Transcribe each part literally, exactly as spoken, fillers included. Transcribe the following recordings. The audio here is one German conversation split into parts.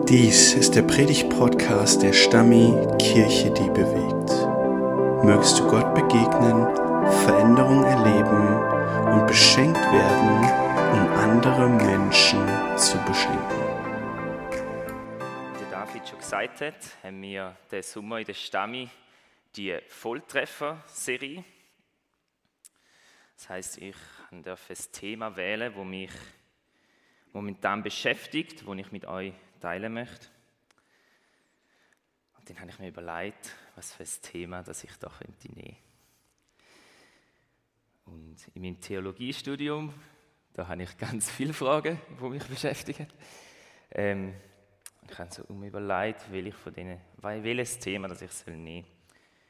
Dies ist der Predigt-Podcast der Stammi Kirche, die bewegt. Mögest du Gott begegnen, Veränderung erleben und beschenkt werden, um andere Menschen zu beschenken. Wie der David schon gesagt hat, haben wir diesen Sommer in der Stammi die Volltreffer-Serie. Das heisst, ich darf ein Thema wählen, das mich momentan beschäftigt, das ich mit euch teilen möchte. Und dann habe ich mir überlegt, was für ein Thema das ich da könnte nehmen. Und in meinem Theologiestudium, da habe ich ganz viele Fragen, die mich beschäftigen. Ähm, ich habe so mir überlegt, welches von denen, welches Thema das ich nehmen soll.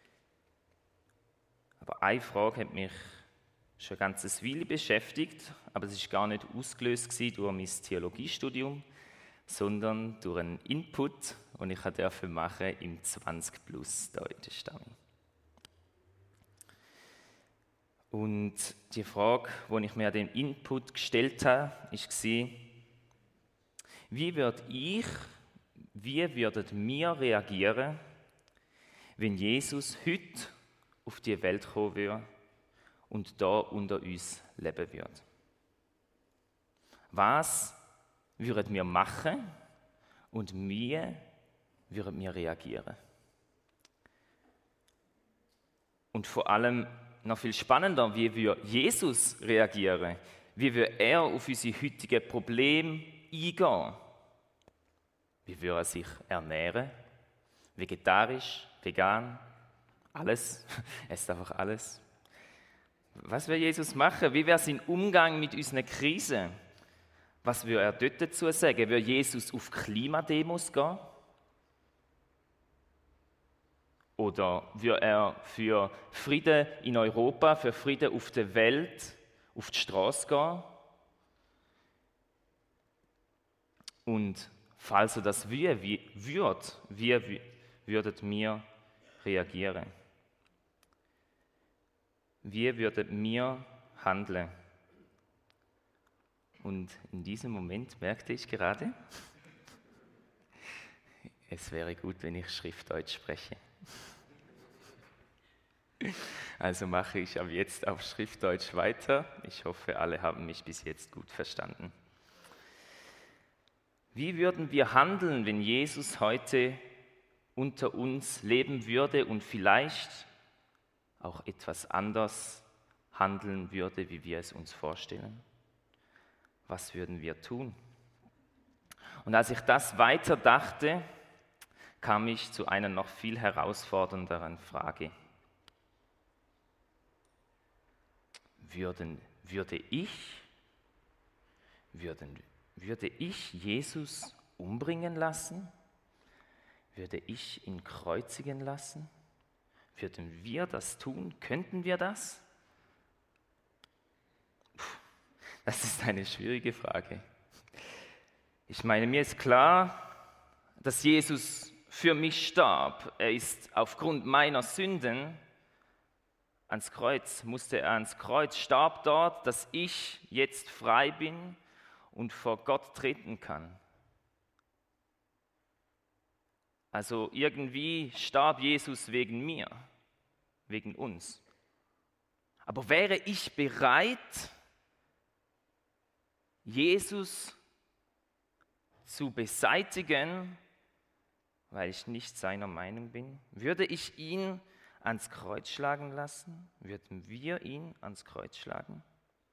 Aber eine Frage hat mich schon ein ganzes Weile beschäftigt, aber es war gar nicht ausgelöst durch mein Theologiestudium, sondern durch einen Input, den ich durfte machen im zwanzig plus hier in der Stammi. Und die Frage, die ich mir an den Input gestellt habe, war, wie würde ich, wie würden wir reagieren, wenn Jesus heute auf die Welt kommen würde und da unter uns leben würde? Was würden wir machen und wie würden wir reagieren? Und vor allem noch viel spannender, wie würde Jesus reagieren? Wie würde er auf unsere heutigen Probleme eingehen? Wie würde er sich ernähren? Vegetarisch, vegan, alles? Er isst einfach alles. Was würde Jesus machen? Wie wäre sein Umgang mit unseren Krisen? Was würde er dort dazu sagen? Würde Jesus auf Klimademos gehen? Oder würde er für Frieden in Europa, für Frieden auf der Welt auf die Straße gehen? Und falls er das würde, wie würde, wie würden wir reagieren? Wie würden wir handeln? Und in diesem Moment merkte ich gerade, es wäre gut, wenn ich Schriftdeutsch spreche. Also mache ich ab jetzt auf Schriftdeutsch weiter. Ich hoffe, alle haben mich bis jetzt gut verstanden. Wie würden wir handeln, wenn Jesus heute unter uns leben würde und vielleicht auch etwas anders handeln würde, wie wir es uns vorstellen? Was würden wir tun? Und als ich das weiter dachte, kam ich zu einer noch viel herausfordernderen Frage. Würden, würde ich, würden, würde ich Jesus umbringen lassen? Würde ich ihn kreuzigen lassen? Würden wir das tun? Könnten wir das? Das ist eine schwierige Frage. Ich meine, mir ist klar, dass Jesus für mich starb. Er ist aufgrund meiner Sünden ans Kreuz, musste er ans Kreuz, starb dort, dass ich jetzt frei bin und vor Gott treten kann. Also irgendwie starb Jesus wegen mir, wegen uns. Aber wäre ich bereit, Jesus zu beseitigen, weil ich nicht seiner Meinung bin? Würde ich ihn ans Kreuz schlagen lassen? Würden wir ihn ans Kreuz schlagen?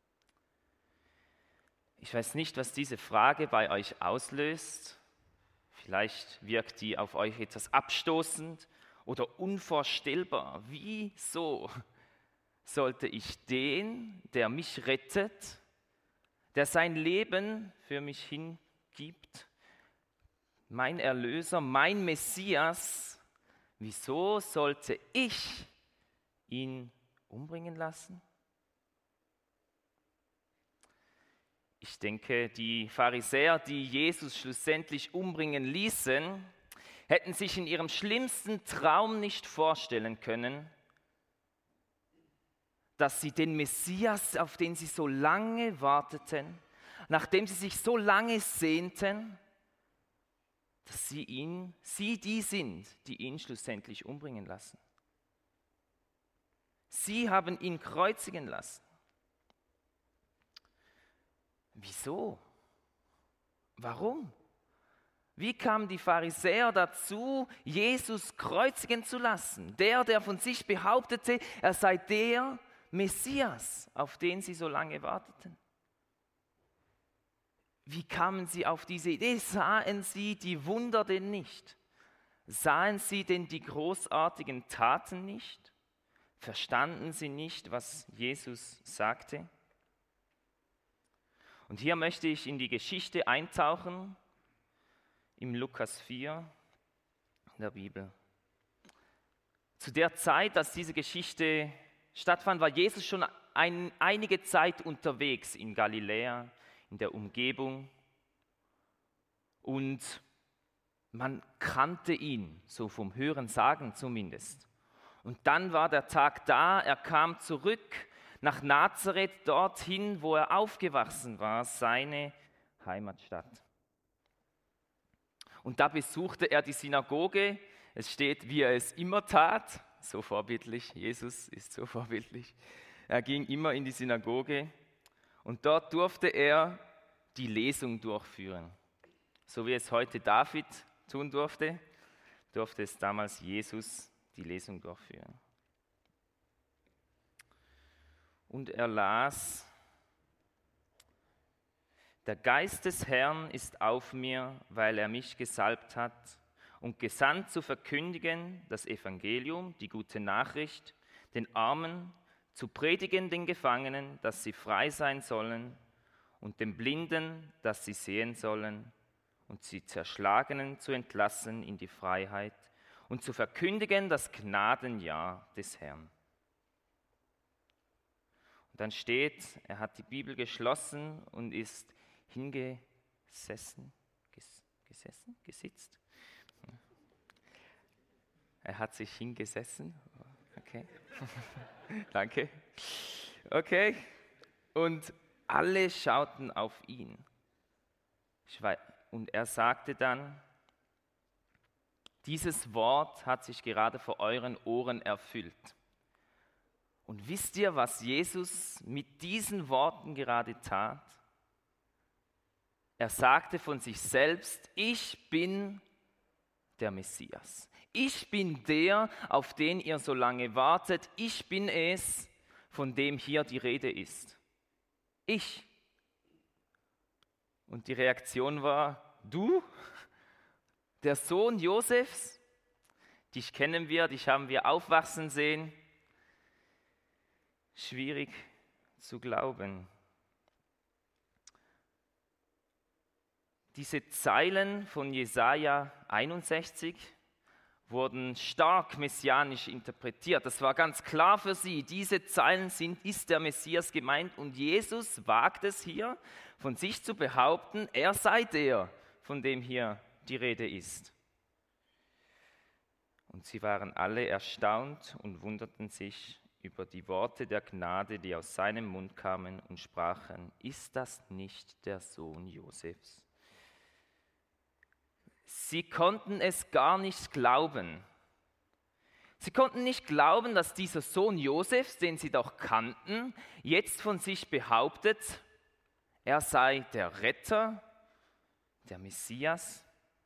Ich weiß nicht, was diese Frage bei euch auslöst. Vielleicht wirkt die auf euch etwas abstoßend oder unvorstellbar. Wieso sollte ich den, der mich rettet, der sein Leben für mich hingibt, mein Erlöser, mein Messias, wieso sollte ich ihn umbringen lassen? Ich denke, die Pharisäer, die Jesus schlussendlich umbringen ließen, hätten sich in ihrem schlimmsten Traum nicht vorstellen können, dass sie den Messias, auf den sie so lange warteten, nachdem sie sich so lange sehnten, dass sie ihn, sie die sind, die ihn schlussendlich umbringen lassen. Sie haben ihn kreuzigen lassen. Wieso? Warum? Wie kamen die Pharisäer dazu, Jesus kreuzigen zu lassen? Der, der von sich behauptete, er sei der Messias, auf den sie so lange warteten. Wie kamen sie auf diese Idee? Sahen sie die Wunder denn nicht? Sahen sie denn die großartigen Taten nicht? Verstanden sie nicht, was Jesus sagte? Und hier möchte ich in die Geschichte eintauchen, im Lukas vier in der Bibel. Zu der Zeit, dass diese Geschichte stattfand, war Jesus schon ein, einige Zeit unterwegs in Galiläa, in der Umgebung. Und man kannte ihn, so vom Hören sagen zumindest. Und dann war der Tag da, er kam zurück nach Nazareth, dorthin, wo er aufgewachsen war, seine Heimatstadt. Und da besuchte er die Synagoge. Es steht, wie er es immer tat, so vorbildlich. Jesus ist so vorbildlich. Er ging immer in die Synagoge und dort durfte er die Lesung durchführen. So wie es heute David tun durfte, durfte es damals Jesus die Lesung durchführen. Und er las: Der Geist des Herrn ist auf mir, weil er mich gesalbt hat und gesandt zu verkündigen das Evangelium, die gute Nachricht, den Armen, zu predigen den Gefangenen, dass sie frei sein sollen, und den Blinden, dass sie sehen sollen, und die Zerschlagenen zu entlassen in die Freiheit und zu verkündigen das Gnadenjahr des Herrn. Und dann steht, er hat die Bibel geschlossen und ist hingesessen, ges, gesessen, gesitzt. Er hat sich hingesessen. Okay. Danke. Okay. Und alle schauten auf ihn. Und er sagte dann: Dieses Wort hat sich gerade vor euren Ohren erfüllt. Und wisst ihr, was Jesus mit diesen Worten gerade tat? Er sagte von sich selbst: Ich bin der Messias. Ich bin der, auf den ihr so lange wartet. Ich bin es, von dem hier die Rede ist. Ich. Und die Reaktion war: Du, der Sohn Josefs? Dich kennen wir, dich haben wir aufwachsen sehen. Schwierig zu glauben. Diese Zeilen von Jesaja einundsechzig wurden stark messianisch interpretiert. Das war ganz klar für sie. Diese Zeilen sind, ist der Messias gemeint, und Jesus wagt es hier, von sich zu behaupten, er sei der, von dem hier die Rede ist. Und sie waren alle erstaunt und wunderten sich über die Worte der Gnade, die aus seinem Mund kamen, und sprachen: Ist das nicht der Sohn Josefs? Sie konnten es gar nicht glauben. Sie konnten nicht glauben, dass dieser Sohn Josefs, den sie doch kannten, jetzt von sich behauptet, er sei der Retter, der Messias.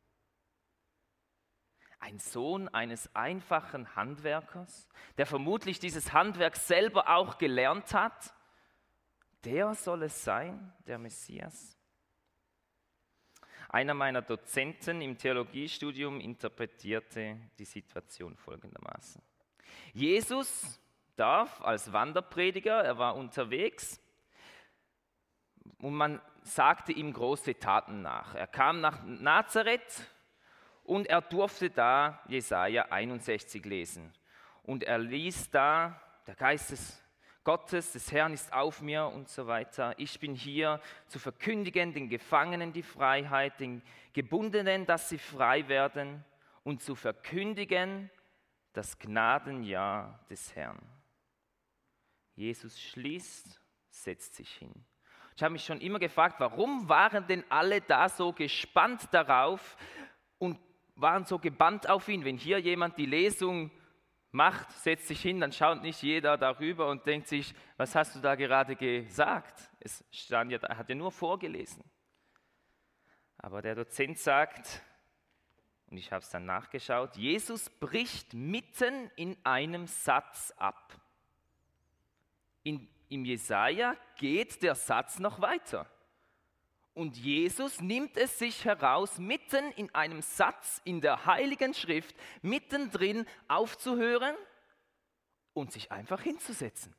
Ein Sohn eines einfachen Handwerkers, der vermutlich dieses Handwerk selber auch gelernt hat, der soll es sein, der Messias. Einer meiner Dozenten im Theologiestudium interpretierte die Situation folgendermaßen: Jesus darf als Wanderprediger, er war unterwegs, und man sagte ihm große Taten nach. Er kam nach Nazareth und er durfte da Jesaja einundsechzig lesen. Und er ließ da: Der Geist des Gottes, des Herrn ist auf mir und so weiter. Ich bin hier zu verkündigen den Gefangenen die Freiheit, den Gebundenen, dass sie frei werden, und zu verkündigen das Gnadenjahr des Herrn. Jesus schließt, setzt sich hin. Ich habe mich schon immer gefragt, warum waren denn alle da so gespannt darauf und waren so gebannt auf ihn. Wenn hier jemand die Lesung macht, setzt sich hin, dann schaut nicht jeder darüber und denkt sich, was hast du da gerade gesagt? Es stand ja, er hat ja nur vorgelesen. Aber der Dozent sagt, und ich habe es dann nachgeschaut, Jesus bricht mitten in einem Satz ab. In, Im Jesaja geht der Satz noch weiter. Und Jesus nimmt es sich heraus, mitten in einem Satz in der Heiligen Schrift, mittendrin aufzuhören und sich einfach hinzusetzen.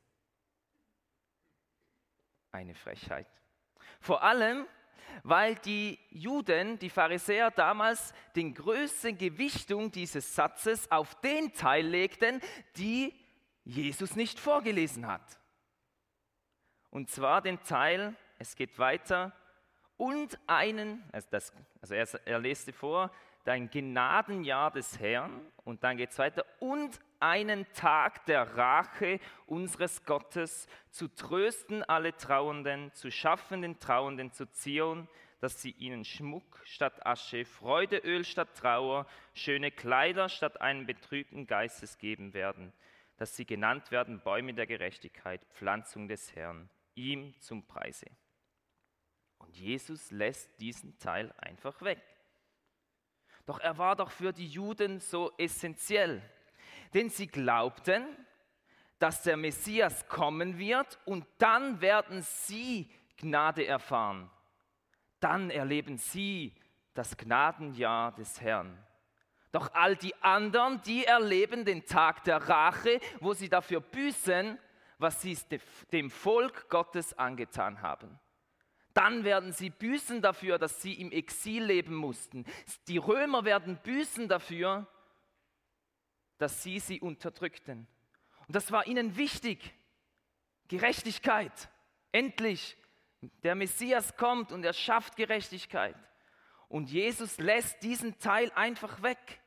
Eine Frechheit. Vor allem, weil die Juden, die Pharisäer damals den größten Gewichtung dieses Satzes auf den Teil legten, die Jesus nicht vorgelesen hat. Und zwar den Teil, es geht weiter, und einen, also, das, also er, er leste vor, dein Gnadenjahr des Herrn, und dann geht es weiter, und einen Tag der Rache unseres Gottes, zu trösten alle Trauernden, zu schaffen den Trauernden zu Zion, dass sie ihnen Schmuck statt Asche, Freudeöl statt Trauer, schöne Kleider statt einem betrübten Geistes geben werden, dass sie genannt werden Bäume der Gerechtigkeit, Pflanzung des Herrn, ihm zum Preise. Und Jesus lässt diesen Teil einfach weg. Doch er war doch für die Juden so essentiell, denn sie glaubten, dass der Messias kommen wird und dann werden sie Gnade erfahren. Dann erleben sie das Gnadenjahr des Herrn. Doch all die anderen, die erleben den Tag der Rache, wo sie dafür büßen, was sie dem Volk Gottes angetan haben. Dann werden sie büßen dafür, dass sie im Exil leben mussten. Die Römer werden büßen dafür, dass sie sie unterdrückten. Und das war ihnen wichtig. Gerechtigkeit. Endlich. Der Messias kommt und er schafft Gerechtigkeit. Und Jesus lässt diesen Teil einfach weg.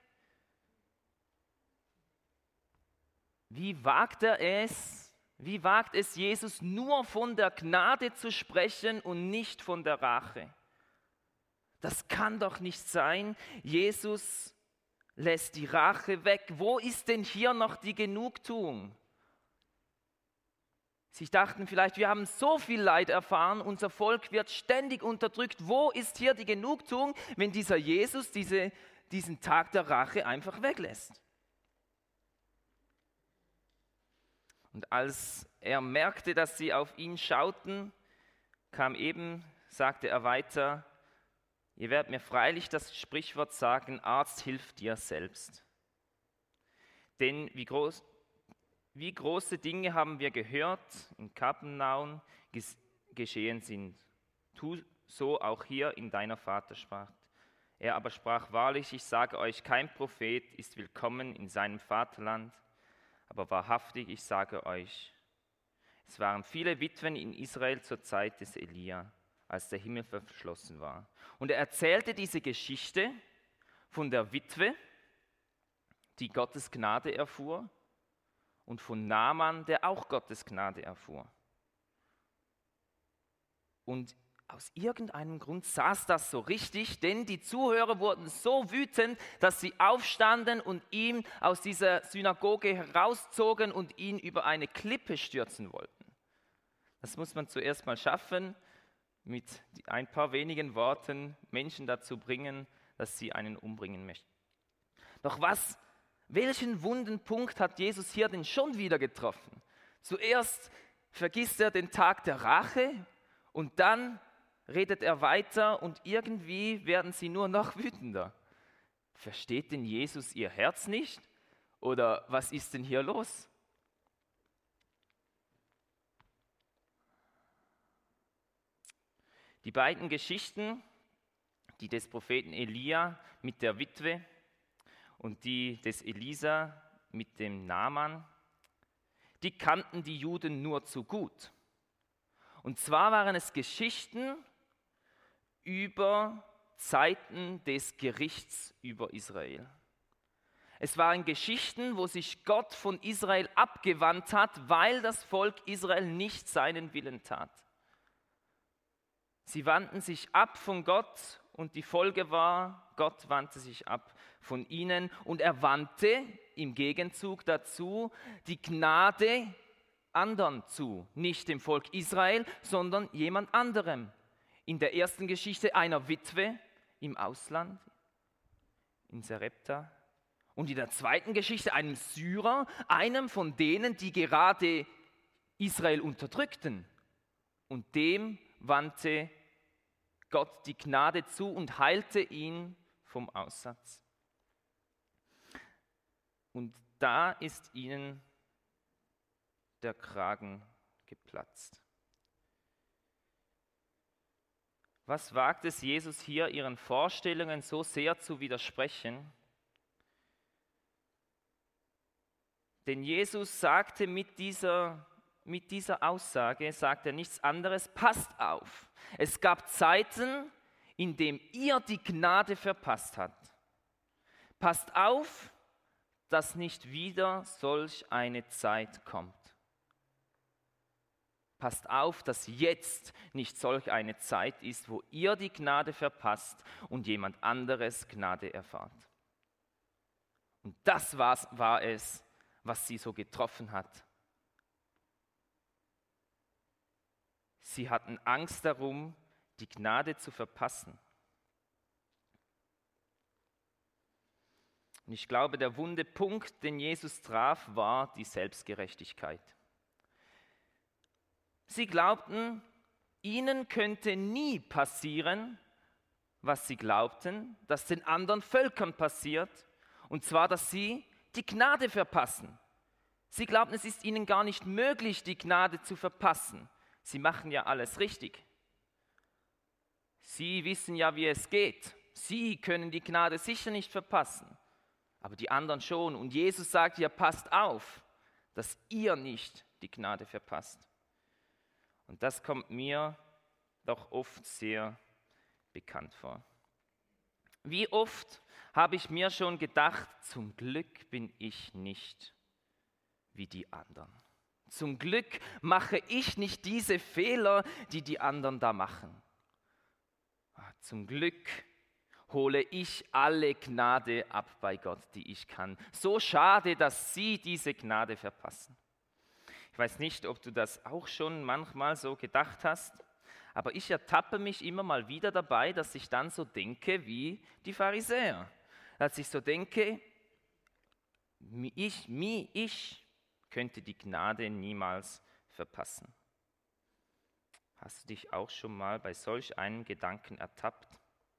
Wie wagt er es? Wie wagt es Jesus, nur von der Gnade zu sprechen und nicht von der Rache? Das kann doch nicht sein. Jesus lässt die Rache weg. Wo ist denn hier noch die Genugtuung? Sie dachten vielleicht, wir haben so viel Leid erfahren, unser Volk wird ständig unterdrückt. Wo ist hier die Genugtuung, wenn dieser Jesus diese, diesen Tag der Rache einfach weglässt? Und als er merkte, dass sie auf ihn schauten, kam eben, sagte er weiter, ihr werdet mir freilich das Sprichwort sagen, Arzt, hilf dir selbst. Denn wie, groß, wie große Dinge haben wir gehört, in Kapernaum geschehen sind. Tu so auch hier in deiner Vaterschaft. Er aber sprach wahrlich, ich sage euch, kein Prophet ist willkommen in seinem Vaterland. Aber wahrhaftig, ich sage euch, es waren viele Witwen in Israel zur Zeit des Elia, als der Himmel verschlossen war. Und er erzählte diese Geschichte von der Witwe, die Gottes Gnade erfuhr, und von Naaman, der auch Gottes Gnade erfuhr. Und aus irgendeinem Grund saß das so richtig, denn die Zuhörer wurden so wütend, dass sie aufstanden und ihn aus dieser Synagoge herauszogen und ihn über eine Klippe stürzen wollten. Das muss man zuerst mal schaffen, mit ein paar wenigen Worten Menschen dazu bringen, dass sie einen umbringen möchten. Doch was, welchen wunden Punkt hat Jesus hier denn schon wieder getroffen? Zuerst vergisst er den Tag der Rache und dann redet er weiter und irgendwie werden sie nur noch wütender. Versteht denn Jesus ihr Herz nicht? Oder was ist denn hier los? Die beiden Geschichten, die des Propheten Elia mit der Witwe und die des Elisa mit dem Naaman, die kannten die Juden nur zu gut. Und zwar waren es Geschichten über Zeiten des Gerichts über Israel. Es waren Geschichten, wo sich Gott von Israel abgewandt hat, weil das Volk Israel nicht seinen Willen tat. Sie wandten sich ab von Gott und die Folge war, Gott wandte sich ab von ihnen und er wandte im Gegenzug dazu die Gnade anderen zu, nicht dem Volk Israel, sondern jemand anderem. In der ersten Geschichte einer Witwe im Ausland, in Sarepta, und in der zweiten Geschichte einem Syrer, einem von denen, die gerade Israel unterdrückten. Und dem wandte Gott die Gnade zu und heilte ihn vom Aussatz. Und da ist ihnen der Kragen geplatzt. Was wagt es Jesus hier, ihren Vorstellungen so sehr zu widersprechen? Denn Jesus sagte mit dieser, mit dieser Aussage, sagt er nichts anderes, passt auf. Es gab Zeiten, in denen ihr die Gnade verpasst habt. Passt auf, dass nicht wieder solch eine Zeit kommt. Passt auf, dass jetzt nicht solch eine Zeit ist, wo ihr die Gnade verpasst und jemand anderes Gnade erfahrt. Und das war, war es, was sie so getroffen hat. Sie hatten Angst darum, die Gnade zu verpassen. Und ich glaube, der wunde Punkt, den Jesus traf, war die Selbstgerechtigkeit. Sie glaubten, ihnen könnte nie passieren, was sie glaubten, dass den anderen Völkern passiert, und zwar, dass sie die Gnade verpassen. Sie glaubten, es ist ihnen gar nicht möglich, die Gnade zu verpassen. Sie machen ja alles richtig. Sie wissen ja, wie es geht. Sie können die Gnade sicher nicht verpassen, aber die anderen schon. Und Jesus sagt, ja, passt auf, dass ihr nicht die Gnade verpasst. Und das kommt mir doch oft sehr bekannt vor. Wie oft habe ich mir schon gedacht, zum Glück bin ich nicht wie die anderen. Zum Glück mache ich nicht diese Fehler, die die anderen da machen. Zum Glück hole ich alle Gnade ab bei Gott, die ich kann. So schade, dass sie diese Gnade verpassen. Ich weiß nicht, ob du das auch schon manchmal so gedacht hast, aber ich ertappe mich immer mal wieder dabei, dass ich dann so denke wie die Pharisäer. Dass ich so denke, ich, mich, ich könnte die Gnade niemals verpassen. Hast du dich auch schon mal bei solch einem Gedanken ertappt?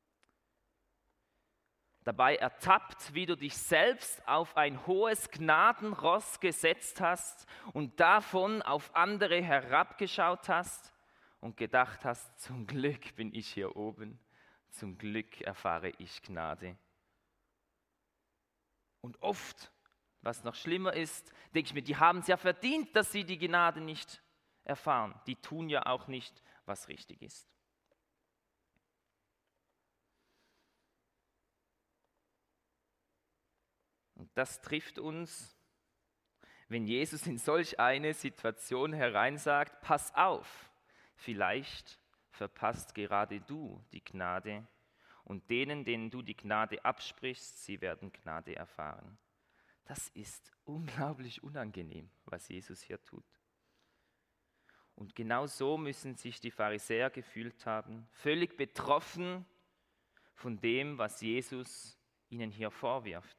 Dabei ertappt, wie du dich selbst auf ein hohes Gnadenross gesetzt hast und davon auf andere herabgeschaut hast und gedacht hast, zum Glück bin ich hier oben, zum Glück erfahre ich Gnade. Und oft, was noch schlimmer ist, denke ich mir, die haben es ja verdient, dass sie die Gnade nicht erfahren. Die tun ja auch nicht, was richtig ist. Und das trifft uns, wenn Jesus in solch eine Situation hereinsagt, pass auf, vielleicht verpasst gerade du die Gnade und denen, denen du die Gnade absprichst, sie werden Gnade erfahren. Das ist unglaublich unangenehm, was Jesus hier tut. Und genau so müssen sich die Pharisäer gefühlt haben, völlig betroffen von dem, was Jesus ihnen hier vorwirft.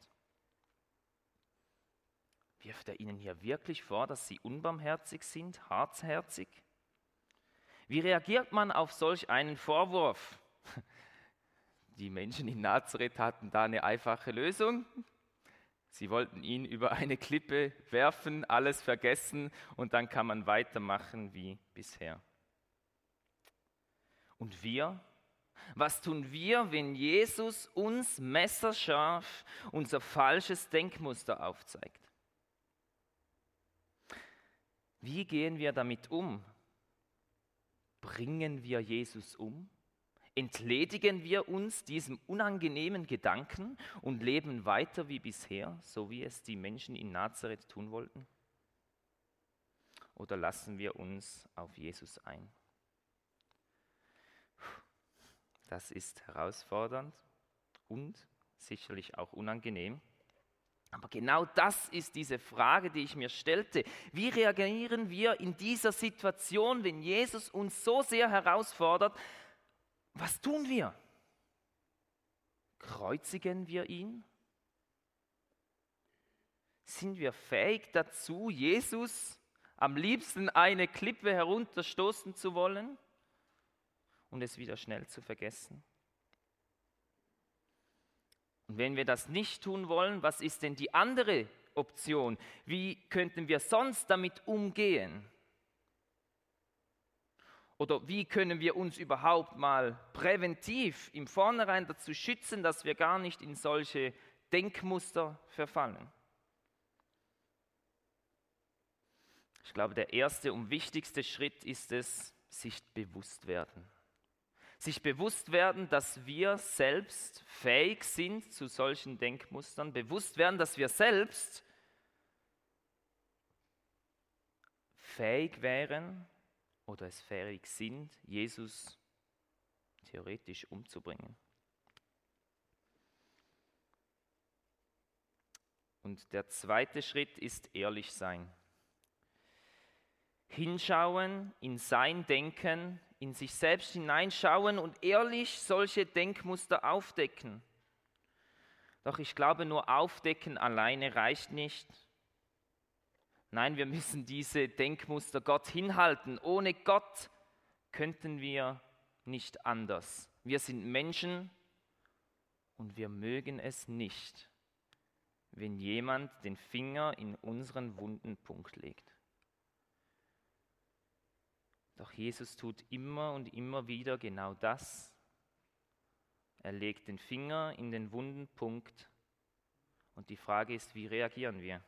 Wirft er ihnen hier wirklich vor, dass sie unbarmherzig sind, hartherzig? Wie reagiert man auf solch einen Vorwurf? Die Menschen in Nazareth hatten da eine einfache Lösung. Sie wollten ihn über eine Klippe werfen, alles vergessen und dann kann man weitermachen wie bisher. Und wir? Was tun wir, wenn Jesus uns messerscharf unser falsches Denkmuster aufzeigt? Wie gehen wir damit um? Bringen wir Jesus um? Entledigen wir uns diesem unangenehmen Gedanken und leben weiter wie bisher, so wie es die Menschen in Nazareth tun wollten? Oder lassen wir uns auf Jesus ein? Das ist herausfordernd und sicherlich auch unangenehm. Aber genau das ist diese Frage, die ich mir stellte. Wie reagieren wir in dieser Situation, wenn Jesus uns so sehr herausfordert? Was tun wir? Kreuzigen wir ihn? Sind wir fähig dazu, Jesus am liebsten eine Klippe herunterstoßen zu wollen und es wieder schnell zu vergessen? Und wenn wir das nicht tun wollen, was ist denn die andere Option? Wie könnten wir sonst damit umgehen? Oder wie können wir uns überhaupt mal präventiv im Vornherein dazu schützen, dass wir gar nicht in solche Denkmuster verfallen? Ich glaube, der erste und wichtigste Schritt ist es, sich bewusst werden. Sich bewusst werden, dass wir selbst fähig sind zu solchen Denkmustern. Bewusst werden, dass wir selbst fähig wären oder es fähig sind, Jesus theoretisch umzubringen. Und der zweite Schritt ist ehrlich sein. Hinschauen in sein Denken, in sich selbst hineinschauen und ehrlich solche Denkmuster aufdecken. Doch ich glaube, nur aufdecken alleine reicht nicht. Nein, wir müssen diese Denkmuster Gott hinhalten. Ohne Gott könnten wir nicht anders. Wir sind Menschen und wir mögen es nicht, wenn jemand den Finger in unseren wunden Punkt legt. Doch Jesus tut immer und immer wieder genau das. Er legt den Finger in den wunden Punkt und die Frage ist, wie reagieren wir?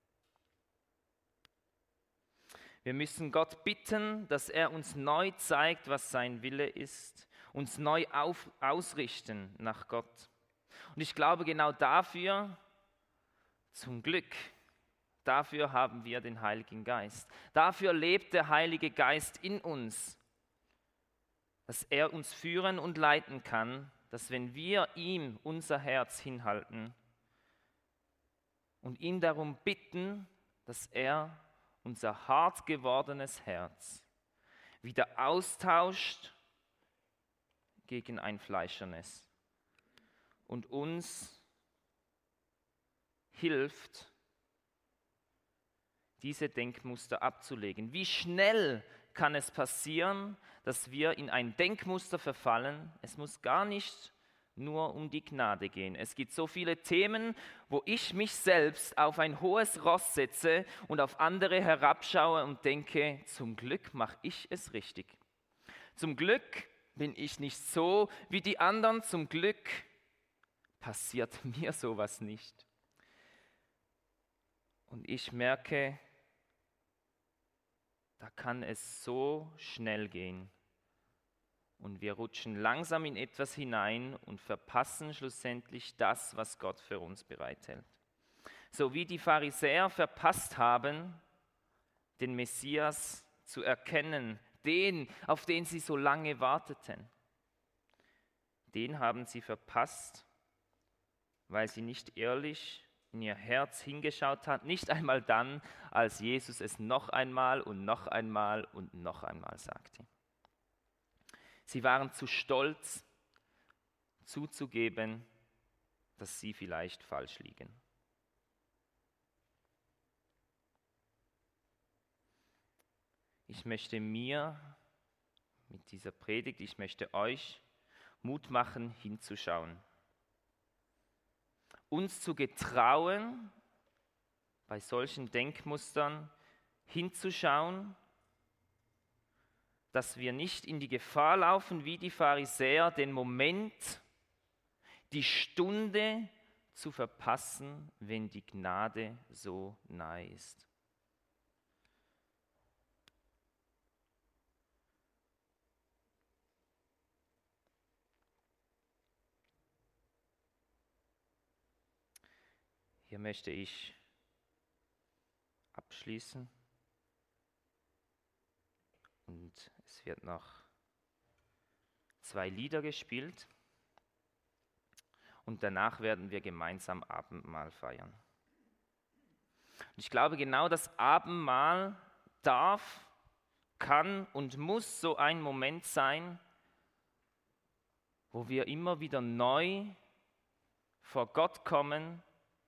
Wir müssen Gott bitten, dass er uns neu zeigt, was sein Wille ist, uns neu auf, ausrichten nach Gott. Und ich glaube, genau dafür, zum Glück, dafür haben wir den Heiligen Geist. Dafür lebt der Heilige Geist in uns, dass er uns führen und leiten kann, dass wenn wir ihm unser Herz hinhalten und ihn darum bitten, dass er unser hart gewordenes Herz wieder austauscht gegen ein fleischernes und uns hilft, diese Denkmuster abzulegen. Wie schnell kann es passieren, dass wir in ein Denkmuster verfallen? Es muss gar nicht nur um die Gnade gehen. Es gibt so viele Themen, wo ich mich selbst auf ein hohes Ross setze und auf andere herabschaue und denke, zum Glück mache ich es richtig. Zum Glück bin ich nicht so wie die anderen. Zum Glück passiert mir sowas nicht. Und ich merke, da kann es so schnell gehen. Und wir rutschen langsam in etwas hinein und verpassen schlussendlich das, was Gott für uns bereithält. So wie die Pharisäer verpasst haben, den Messias zu erkennen, den, auf den sie so lange warteten. Den haben sie verpasst, weil sie nicht ehrlich in ihr Herz hingeschaut hat, nicht einmal dann, als Jesus es noch einmal und noch einmal und noch einmal sagte. Sie waren zu stolz, zuzugeben, dass sie vielleicht falsch liegen. Ich möchte mir mit dieser Predigt, ich möchte euch Mut machen, hinzuschauen. Uns zu getrauen, bei solchen Denkmustern hinzuschauen, dass wir nicht in die Gefahr laufen, wie die Pharisäer, den Moment, die Stunde zu verpassen, wenn die Gnade so nahe ist. Hier möchte ich abschließen und es wird noch zwei Lieder gespielt und danach werden wir gemeinsam Abendmahl feiern. Und ich glaube, genau das Abendmahl darf, kann und muss so ein Moment sein, wo wir immer wieder neu vor Gott kommen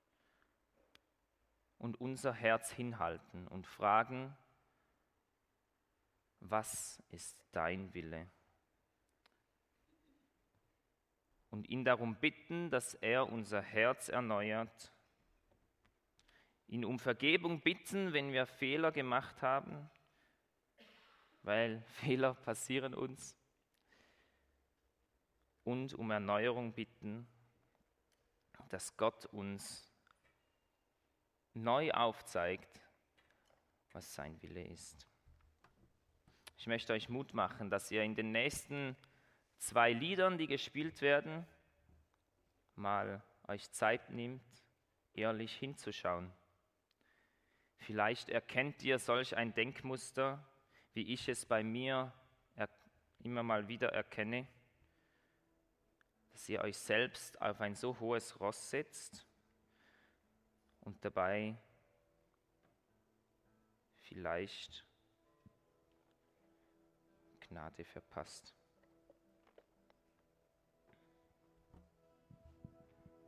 und unser Herz hinhalten und fragen, was ist dein Wille? Und ihn darum bitten, dass er unser Herz erneuert, ihn um Vergebung bitten, wenn wir Fehler gemacht haben, weil Fehler passieren uns, und um Erneuerung bitten, dass Gott uns neu aufzeigt, was sein Wille ist. Ich möchte euch Mut machen, dass ihr in den nächsten zwei Liedern, die gespielt werden, mal euch Zeit nehmt, ehrlich hinzuschauen. Vielleicht erkennt ihr solch ein Denkmuster, wie ich es bei mir er- immer mal wieder erkenne, dass ihr euch selbst auf ein so hohes Ross setzt und dabei vielleicht Gnade verpasst.